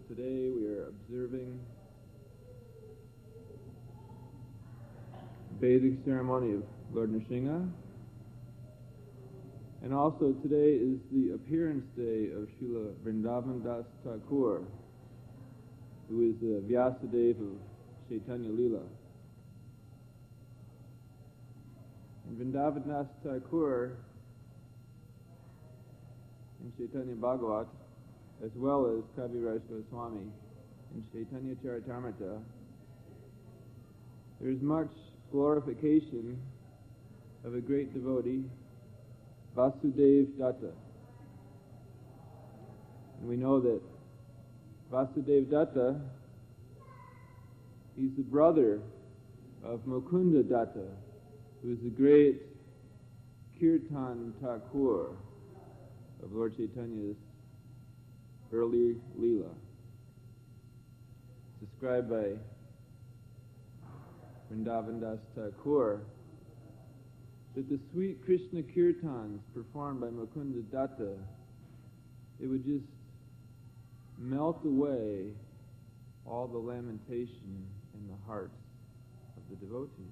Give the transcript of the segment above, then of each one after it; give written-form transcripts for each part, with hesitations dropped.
today we are observing the bathing ceremony of Lord Nrsimha, and also today is the appearance day of Srila Vrindavan Das Thakur, who is the Vyasadeva of Chaitanya Leela. And Vrindavan Das Thakur in Chaitanya Bhagavat, as well as Kaviraj Goswami in Chaitanya Charitamrita, there is much glorification of a great devotee, Vasudeva Datta. And we know that Vasudeva Datta, he's the brother of Mukunda Datta, who is the great Kirtan Thakur of Lord Chaitanya's early Leela. It's described by Vrindavan Das Thakur that the sweet Krishna Kirtans performed by Mukunda Datta, it would just melt away all the lamentation in the hearts of the devotees.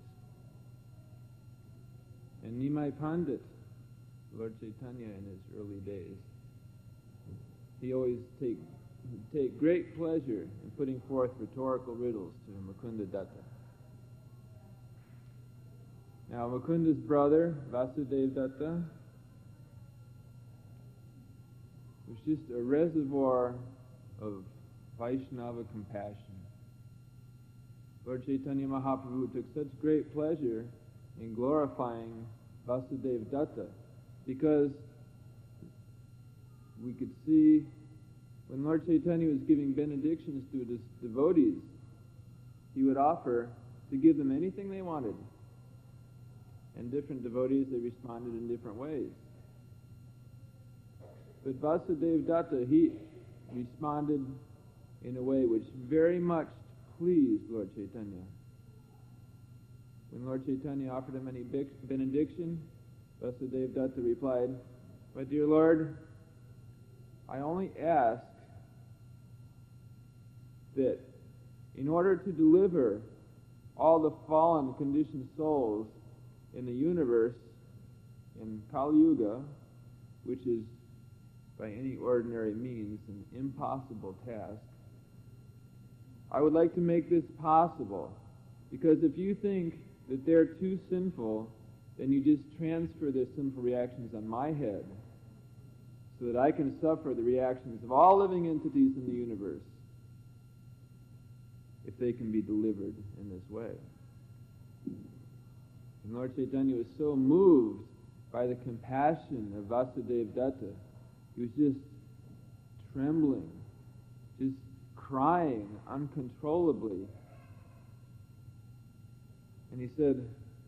And Nimai Pandit, Lord Chaitanya in his early days, he always take great pleasure in putting forth rhetorical riddles to Mukunda Datta. Now, Mukunda's brother, Vasudeva Datta, was just a reservoir of Vaishnava compassion. Lord Chaitanya Mahaprabhu took such great pleasure in glorifying Vasudeva Datta because we could see when Lord Chaitanya was giving benedictions to his devotees, he would offer to give them anything they wanted. And different devotees, they responded in different ways. But Vasudeva Datta, he responded in a way which very much pleased Lord Chaitanya. When Lord Chaitanya offered him any benediction, Vasudeva Datta replied, "My dear Lord, I only ask that in order to deliver all the fallen conditioned souls in the universe, in Kali Yuga, which is by any ordinary means an impossible task, I would like to make this possible, because if you think that they're too sinful, then you just transfer their sinful reactions on my head, so that I can suffer the reactions of all living entities in the universe, if they can be delivered in this way." And Lord Chaitanya was so moved by the compassion of Vasudeva Datta, he was just trembling, just crying uncontrollably. And he said,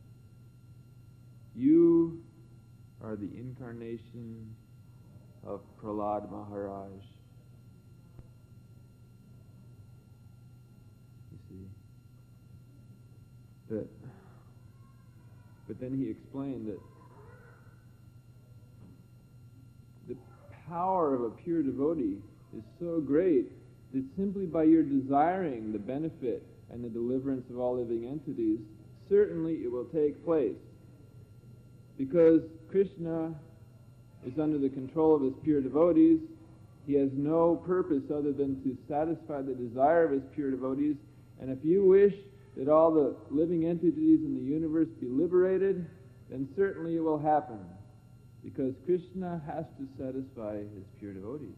"You are the incarnation of Prahlad Maharaj." You see, but then he explained that the power of a pure devotee is so great that simply by your desiring the benefit and the deliverance of all living entities, certainly it will take place. Because Krishna is under the control of his pure devotees, he has no purpose other than to satisfy the desire of his pure devotees. And if you wish that all the living entities in the universe be liberated, then certainly it will happen, because Krishna has to satisfy his pure devotees.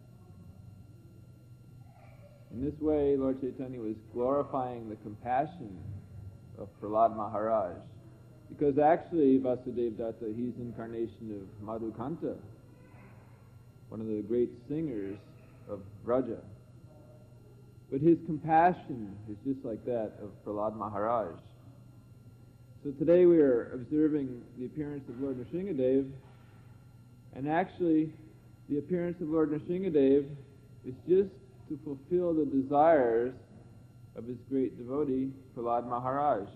In this way, Lord Chaitanya was glorifying the compassion of Prahlad Maharaj, because actually Vasudeva Datta, he's incarnation of Madhukanta, one of the great singers of Vraja. But his compassion is just like that of Prahlad Maharaj. So today we are observing the appearance of Lord Nrsimhadev, and actually the appearance of Lord Nrsimhadev is just to fulfill the desires of his great devotee, Prahlad Maharaj.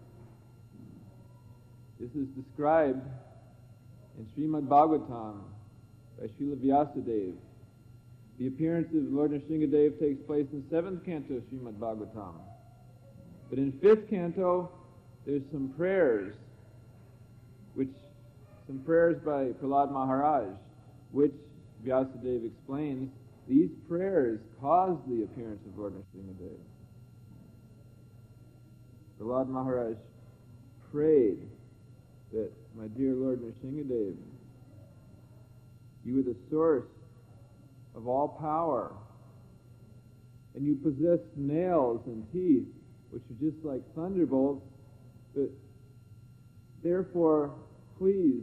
This is described in Srimad Bhagavatam by Srila Vyasadeva, The appearance of Lord Nrsingadev takes place in the 7th canto of Srimad Bhagavatam. But in 5th canto, there's some prayers by Prahlad Maharaj, which Vyasadeva explains, these prayers caused the appearance of Lord Nrsingadev. Prahlad Maharaj prayed that, my dear Lord Nrsingadev, you are the source of all power, and you possess nails and teeth, which are just like thunderbolts, but therefore, please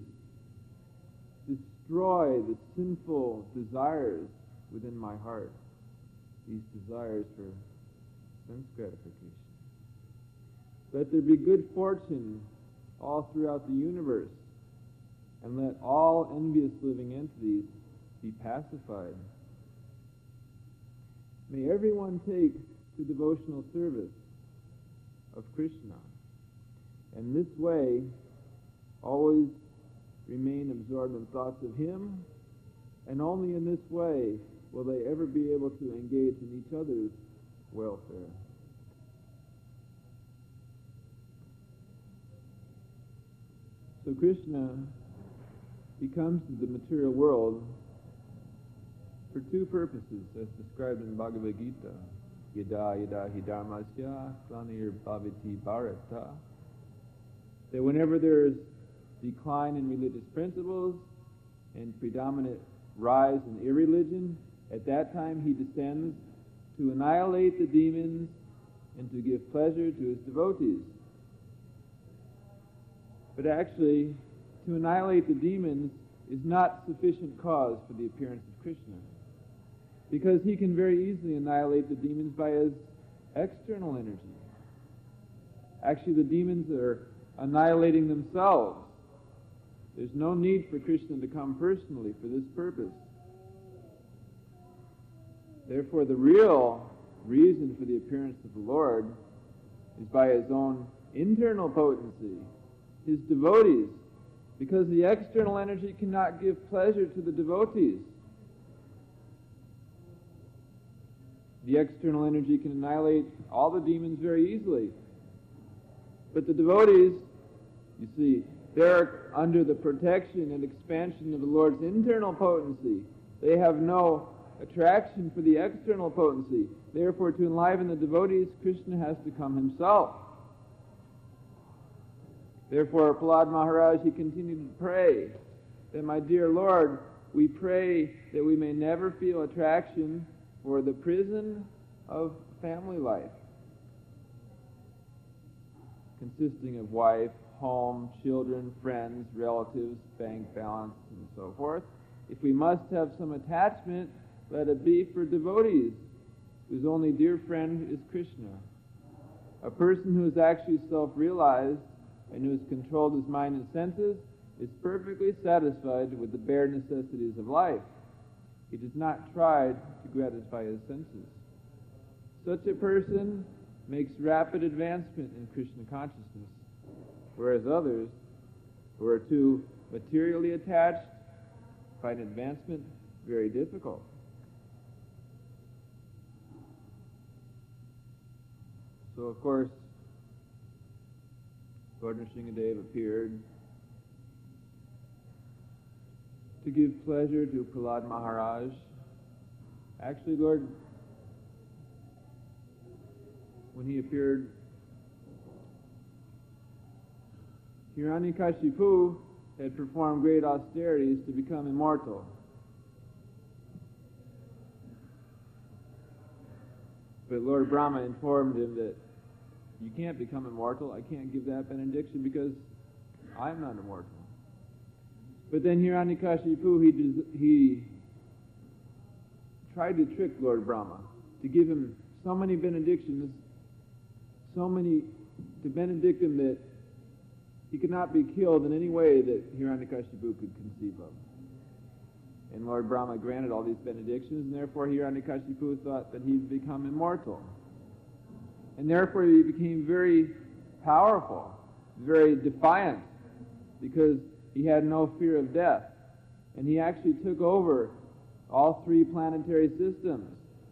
destroy the sinful desires within my heart, these desires for sense gratification. Let there be good fortune all throughout the universe, and let all envious living entities be pacified. May everyone take to devotional service of Krishna, and this way always remain absorbed in thoughts of Him, and only in this way will they ever be able to engage in each other's welfare. So Krishna, he comes to the material world for two purposes, as described in Bhagavad Gita. Yada yada hi dharmasya glanir bhavati bharata. That whenever there is decline in religious principles and predominant rise in irreligion, at that time he descends to annihilate the demons and to give pleasure to his devotees. But actually, to annihilate the demons is not sufficient cause for the appearance of Krishna, because he can very easily annihilate the demons by his external energy. Actually, the demons are annihilating themselves. There's no need for Krishna to come personally for this purpose. Therefore, the real reason for the appearance of the Lord is by his own internal potency, his devotees, because the external energy cannot give pleasure to the devotees. The external energy can annihilate all the demons very easily. But the devotees, you see, they're under the protection and expansion of the Lord's internal potency. They have no attraction for the external potency. Therefore, to enliven the devotees, Krishna has to come himself. Therefore, Prahlad Maharaj, he continued to pray that, my dear Lord, we pray that we may never feel attraction for the prison of family life, consisting of wife, home, children, friends, relatives, bank balance, and so forth. If we must have some attachment, let it be for devotees, whose only dear friend is Krishna. A person who is actually self-realized and who has controlled his mind and senses is perfectly satisfied with the bare necessities of life. He does not try to gratify his senses. Such a person makes rapid advancement in Krishna consciousness, whereas others who are too materially attached find advancement very difficult. So, of course, Lord Nrsingadev appeared to give pleasure to Prahlad Maharaj. Actually, Lord, when he appeared, Hiranyakashipu had performed great austerities to become immortal. But Lord Brahma informed him that you can't become immortal. I can't give that benediction because I'm not immortal. But then Hiranyakashipu, he tried to trick Lord Brahma to give him so many benedictions, to benedict him that he could not be killed in any way that Hiranyakashipu could conceive of. And Lord Brahma granted all these benedictions, and therefore Hiranyakashipu thought that he'd become immortal. And therefore he became very powerful, very defiant, because he had no fear of death. And he actually took over all 3 planetary systems.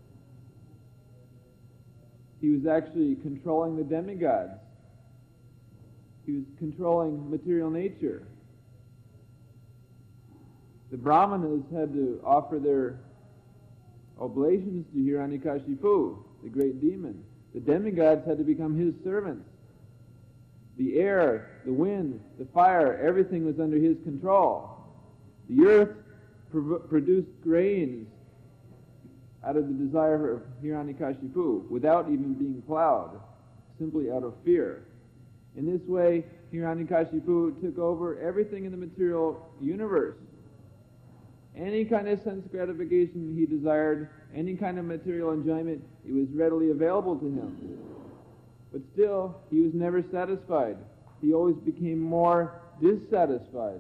He was actually controlling the demigods. He was controlling material nature. The Brahmanas had to offer their oblations to Hiranyakashipu, the great demon. The demigods had to become his servants. The air, the wind, the fire, everything was under his control. The earth produced grains out of the desire of Hiranyakashipu without even being plowed, simply out of fear. In this way, Hiranyakashipu took over everything in the material universe. Any kind of sense gratification he desired, any kind of material enjoyment, it was readily available to him. But still, he was never satisfied. He always became more dissatisfied.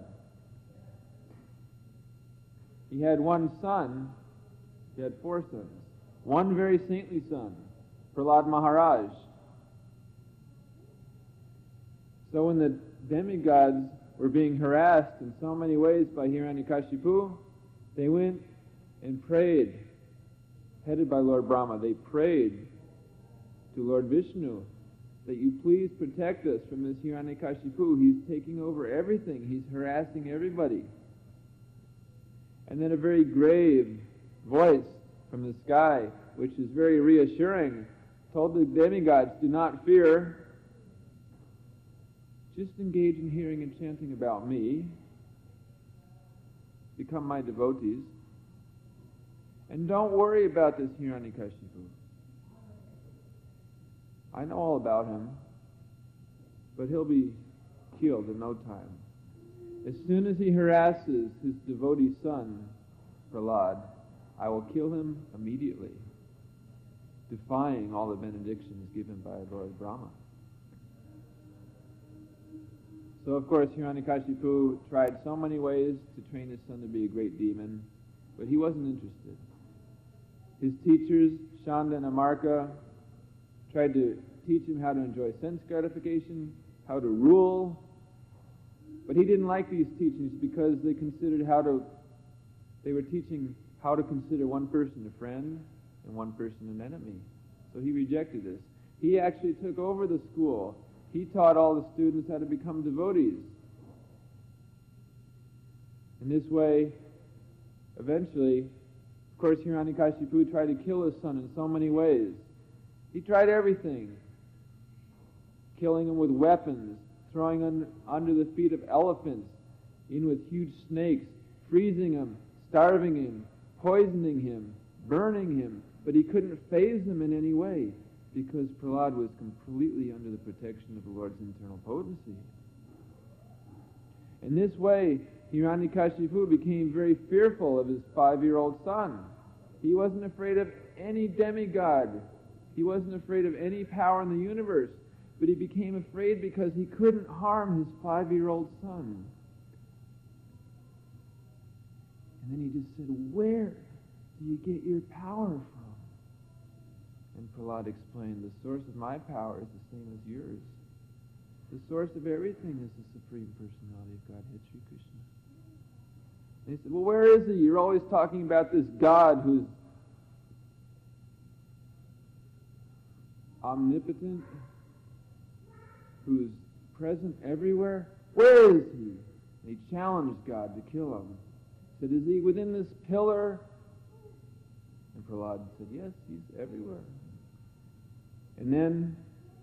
He had one son. He had 4 sons. One very saintly son, Prahlad Maharaj. So when the demigods were being harassed in so many ways by Hiranyakashipu, they went and prayed, headed by Lord Brahma. They prayed to Lord Vishnu that you please protect us from this Hiranyakashipu. He's taking over everything. He's harassing everybody. And then a very grave voice from the sky, which is very reassuring, told the demigods, do not fear. Just engage in hearing and chanting about me. Become my devotees. And don't worry about this Hiranyakashipu. I know all about him, but he'll be killed in no time. As soon as he harasses his devotee son, Prahlad, I will kill him immediately, defying all the benedictions given by Lord Brahma. So, of course, Hiranyakashipu tried so many ways to train his son to be a great demon, but he wasn't interested. His teachers, Shanda and Amarka, tried to teach him how to enjoy sense gratification, how to rule, but he didn't like these teachings because they were teaching how to consider one person a friend and one person an enemy. So he rejected this. He actually took over the school. He taught all the students how to become devotees. In this way, eventually, of course, Hiranyakashipu tried to kill his son in so many ways. He tried everything. Killing him with weapons, throwing him under the feet of elephants, in with huge snakes, freezing him, starving him, poisoning him, burning him. But he couldn't faze him in any way, because Prahlad was completely under the protection of the Lord's internal potency. In this way, Hiranyakashipu became very fearful of his 5-year-old son. He wasn't afraid of any demigod. He wasn't afraid of any power in the universe. But he became afraid because he couldn't harm his 5-year-old son. And then he just said, where do you get your power from? And Prahlad explained, the source of my power is the same as yours. The source of everything is the Supreme Personality of Godhead, Sri Krishna. And he said, well, where is he? You're always talking about this God who's omnipotent, who's present everywhere. Where is he? And he challenged God to kill him. He said, is he within this pillar? And Prahlad said, yes, he's everywhere. And then,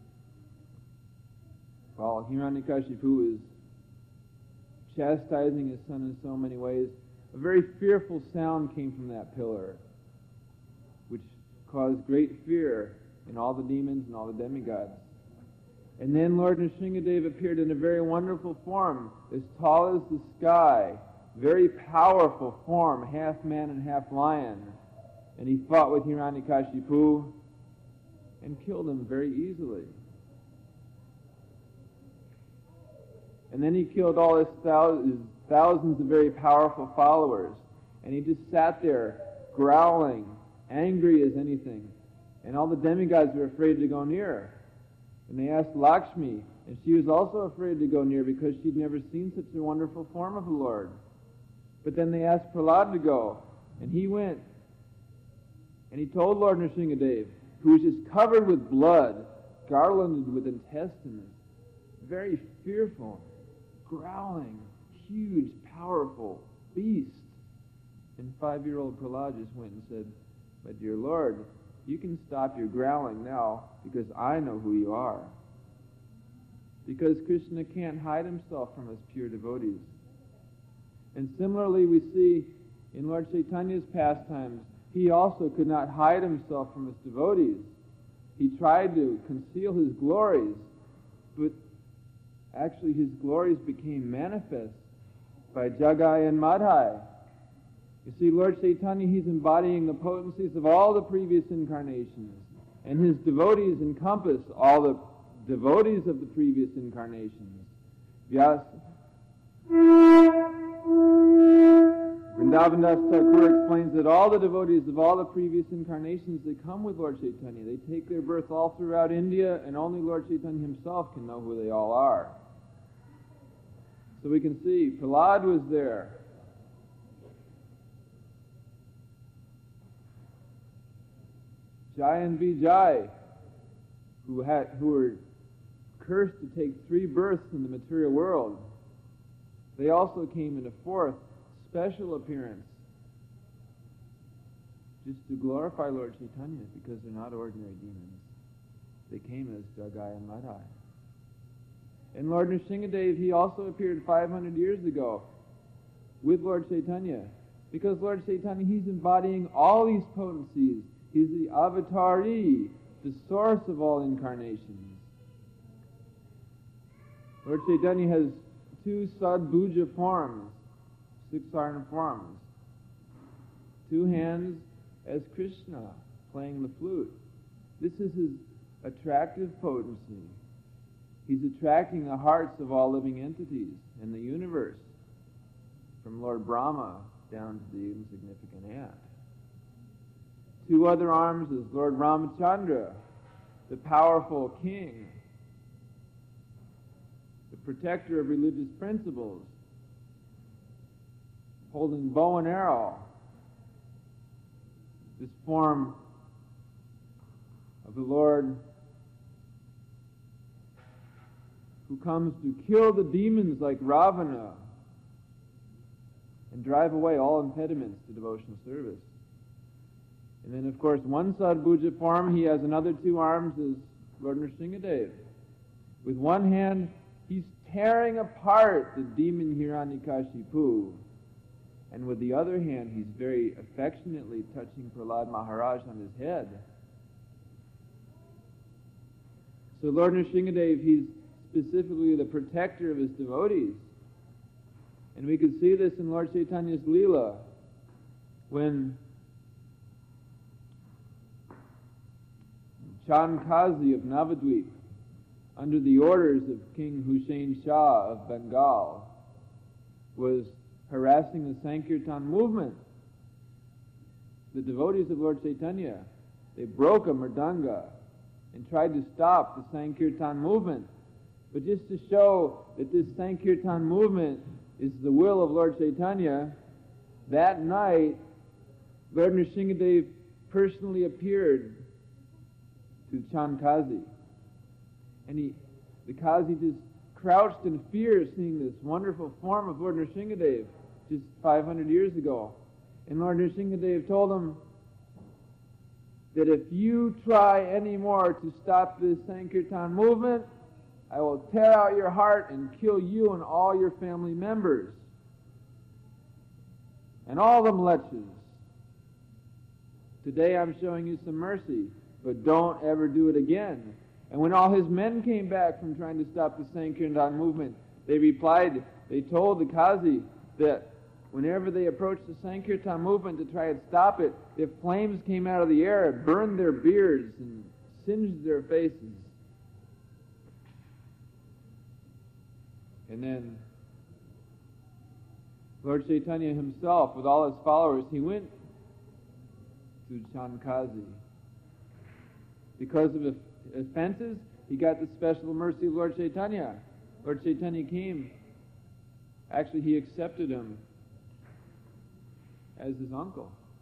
while Hiranyakashipu is chastising his son in so many ways, a very fearful sound came from that pillar, which caused great fear in all the demons and all the demigods. And then Lord Nrsingadev appeared in a very wonderful form, as tall as the sky, very powerful form, half man and half lion. And he fought with Hiranyakashipu and killed him very easily. And then he killed all his thousands of very powerful followers. And he just sat there, growling, angry as anything. And all the demigods were afraid to go near. And they asked Lakshmi, and she was also afraid to go near because she'd never seen such a wonderful form of the Lord. But then they asked Prahlad to go, And he went and he told Lord Nrsingadev, who was just covered with blood, garlanded with intestines, very fearful, growling, huge, powerful beast. And 5-year-old Prahlad just went and said, "My dear Lord, you can stop your growling now because I know who you are." Because Krishna can't hide himself from his pure devotees. And similarly, we see in Lord Chaitanya's pastimes, he also could not hide himself from his devotees. He tried to conceal his glories, but actually his glories became manifest by Jagai and Madhai. You see, Lord Chaitanya, he's embodying the potencies of all the previous incarnations, and his devotees encompass all the devotees of the previous incarnations. Vyasa. Vrindavan Das Thakur explains that all the devotees of all the previous incarnations, they come with Lord Chaitanya. They take their birth all throughout India, and only Lord Chaitanya himself can know who they all are. So we can see, Prahlad was there. Jai and Vijay, who were cursed to take 3 births in the material world, they also came in a 4th special appearance, just to glorify Lord Chaitanya, because they're not ordinary demons. They came as Jagai and Madhai. And Lord Nrsingadev, he also appeared 500 years ago with Lord Chaitanya, because Lord Chaitanya, he's embodying all these potencies. He's the avatari, the source of all incarnations. Lord Chaitanya has 2 sadbhuja forms, 6 forms. 2 hands as Krishna, playing the flute. This is his attractive potency. He's attracting the hearts of all living entities in the universe, from Lord Brahma down to the insignificant ant. 2 other arms is Lord Ramachandra, the powerful king, the protector of religious principles, holding bow and arrow. This form of the Lord who comes to kill the demons like Ravana and drive away all impediments to devotional service. And then, of course, one sadbhuja form, he has another 2 arms as Lord Nrsingadev. With one hand, he's tearing apart the demon Hiranyakashipu. And with the other hand, he's very affectionately touching Prahlad Maharaj on his head. So Lord Nrsingadev, he's specifically the protector of his devotees. And we could see this in Lord Chaitanya's Leela, when Chankazi of Navadvip, under the orders of King Hussain Shah of Bengal, was harassing the Sankirtan movement. The devotees of Lord Chaitanya, they broke a mridanga and tried to stop the Sankirtan movement. But just to show that this Sankirtan movement is the will of Lord Chaitanya, that night Lord Nrsingadev personally appeared to Chankazi. And the Kazi just crouched in fear seeing this wonderful form of Lord Nrsingadev just 500 years ago. And Lord Nrsingadev told him that if you try any more to stop this Sankirtan movement, I will tear out your heart and kill you and all your family members. And all the mlechas. Today I'm showing you some mercy, but don't ever do it again. And when all his men came back from trying to stop the Sankirtan movement, they told the Kazi that whenever they approached the Sankirtan movement to try and stop it, if flames came out of the air, it burned their beards and singed their faces. And then Lord Chaitanya himself, with all his followers, he went to Chankazi. Because of offenses, he got the special mercy of Lord Chaitanya. Lord Chaitanya came. Actually, he accepted him as his uncle.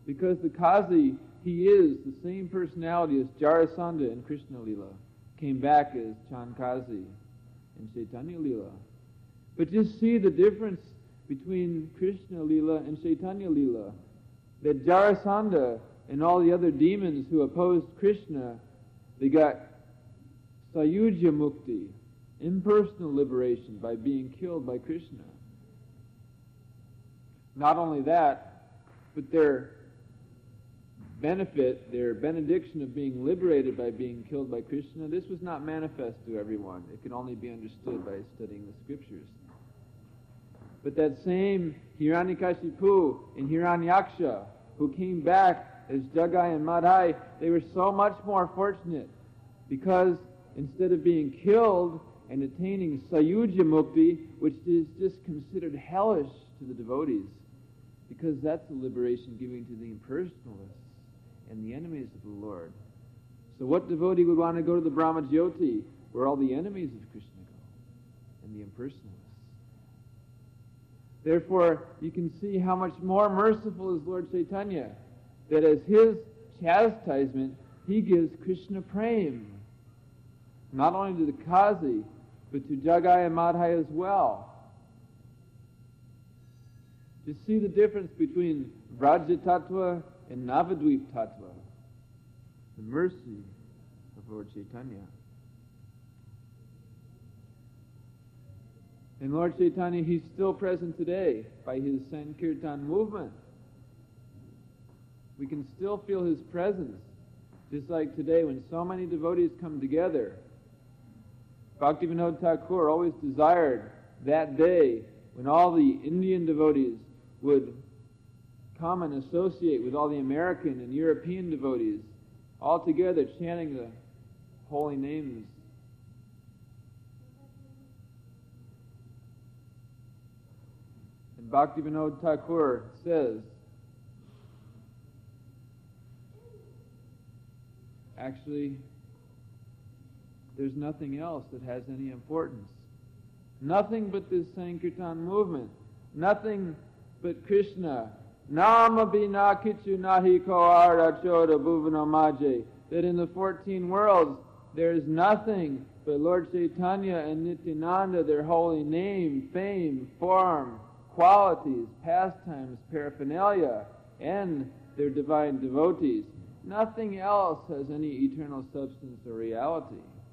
Because the Kazi, he is the same personality as Jarasandha in Krishna Lila, came back as Chandkazi in Chaitanya Lila. But just see the difference between Krishna Lila and Chaitanya Lila. That Jarasandha and all the other demons who opposed Krishna, they got Sayujya Mukti, impersonal liberation by being killed by Krishna. Not only that, but their benefit, their benediction of being liberated by being killed by Krishna, this was not manifest to everyone. It could only be understood by studying the scriptures. But that same Hiranyakashipu and Hiranyaksha, who came back as Jagai and Madhai, they were so much more fortunate because instead of being killed and attaining Sayujya Mukti, which is just considered hellish to the devotees, because that's the liberation given to the impersonalists and the enemies of the Lord. So what devotee would want to go to the Brahmajyoti, where all the enemies of Krishna go, and the impersonalists? Therefore, you can see how much more merciful is Lord Chaitanya, that as his chastisement, he gives Krishna Prem, not only to the Kazi, but to Jagai and Madhai as well. Just see the difference between Vraja Tattva and Navadvip Tattva, the mercy of Lord Chaitanya. And Lord Chaitanya, he's still present today by his Sankirtan movement. We can still feel his presence, just like today when so many devotees come together. Bhaktivinoda Thakur always desired that day when all the Indian devotees would come and associate with all the American and European devotees, all together chanting the holy names. And Bhaktivinoda Thakur says, actually, there's nothing else that has any importance. Nothing but this Sankirtan movement. Nothing but Krishna. Nama bina kichu nahi ko ara choda bhuvana maje. That in the 14 worlds there is nothing but Lord Chaitanya and Nityananda, their holy name, fame, form, qualities, pastimes, paraphernalia, and their divine devotees. Nothing else has any eternal substance or reality.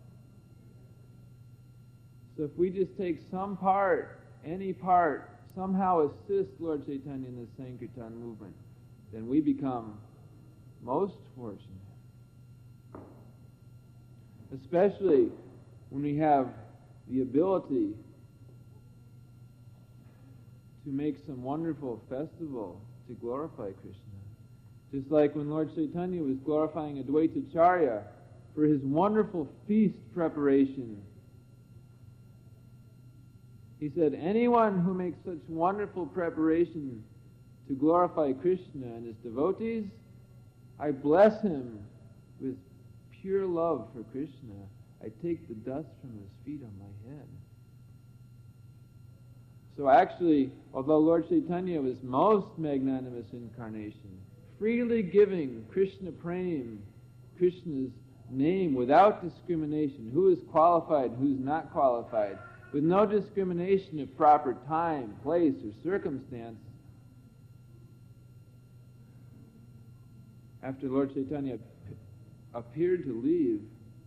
So if we just take some part, any part, somehow assist Lord Chaitanya in the Sankirtan movement, then we become most fortunate. Especially when we have the ability to make some wonderful festival to glorify Krishna. Just like when Lord Chaitanya was glorifying Advaitacharya for his wonderful feast preparation. He said, anyone who makes such wonderful preparation to glorify Krishna and his devotees, I bless him with pure love for Krishna. I take the dust from his feet on my head. So actually, although Lord Chaitanya was most magnanimous incarnation, freely giving Krishna Prem, Krishna's name without discrimination, who is qualified, who's not qualified, with no discrimination of proper time, place, or circumstance. After Lord Chaitanya appeared to leave,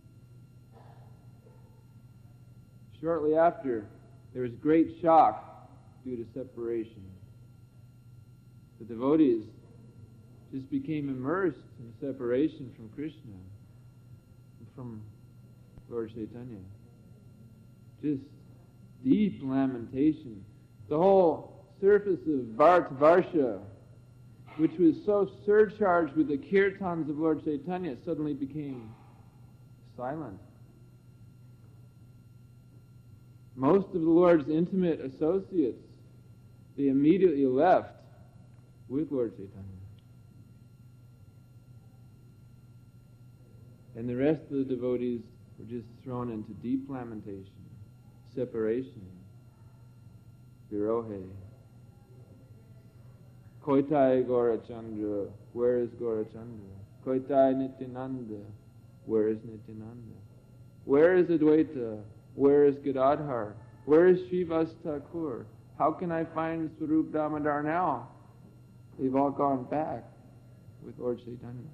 shortly after, there was great shock due to separation. The devotees just became immersed in separation from Krishna, from Lord Chaitanya. Just deep lamentation. The whole surface of Bharatvarsha, which was so surcharged with the kirtans of Lord Chaitanya, suddenly became silent. Most of the Lord's intimate associates, they immediately left with Lord Chaitanya. And the rest of the devotees were just thrown into deep lamentation, separation, virohe. Koitai Gaurachandra, where is Gaurachandra? Koitai Nityananda, where is Nityananda? Where is Advaita? Where is Gadadhar? Where is Srivas Thakur? How can I find Swarup Damodar now? They've all gone back with Lord Chaitanya.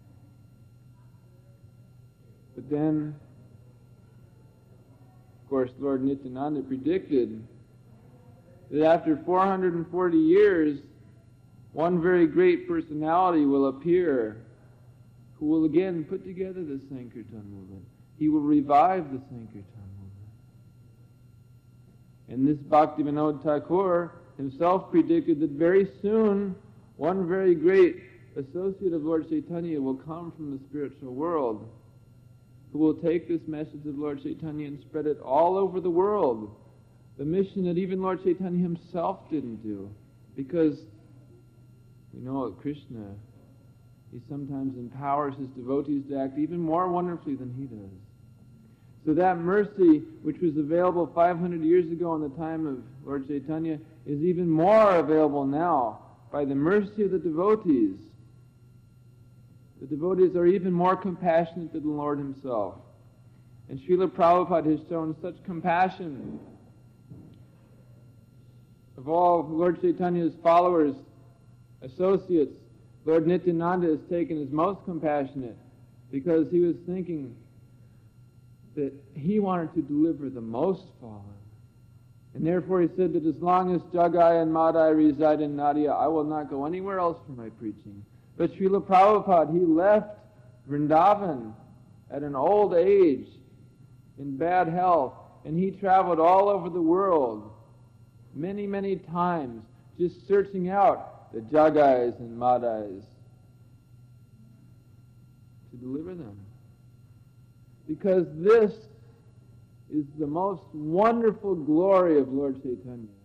But then, of course, Lord Nityananda predicted that after 440 years, one very great personality will appear who will again put together the Sankirtan movement. He will revive the Sankirtan movement. And this Bhaktivinoda Thakur himself predicted that very soon one very great associate of Lord Chaitanya will come from the spiritual world, who will take this message of Lord Chaitanya and spread it all over the world. The mission that even Lord Chaitanya himself didn't do. Because we know that Krishna, he sometimes empowers his devotees to act even more wonderfully than he does. So that mercy, which was available 500 years ago in the time of Lord Chaitanya, is even more available now by the mercy of the devotees. The devotees are even more compassionate than the Lord himself. And Srila Prabhupada has shown such compassion. Of all Lord Chaitanya's followers, associates, Lord Nityananda has taken as most compassionate because he was thinking that he wanted to deliver the most fallen. And therefore he said that as long as Jagai and Madai reside in Nadia, I will not go anywhere else for my preaching. But Srila Prabhupada, he left Vrindavan at an old age, in bad health, and he traveled all over the world, many, many times, just searching out the Jagais and Madais to deliver them. Because this is the most wonderful glory of Lord Chaitanya.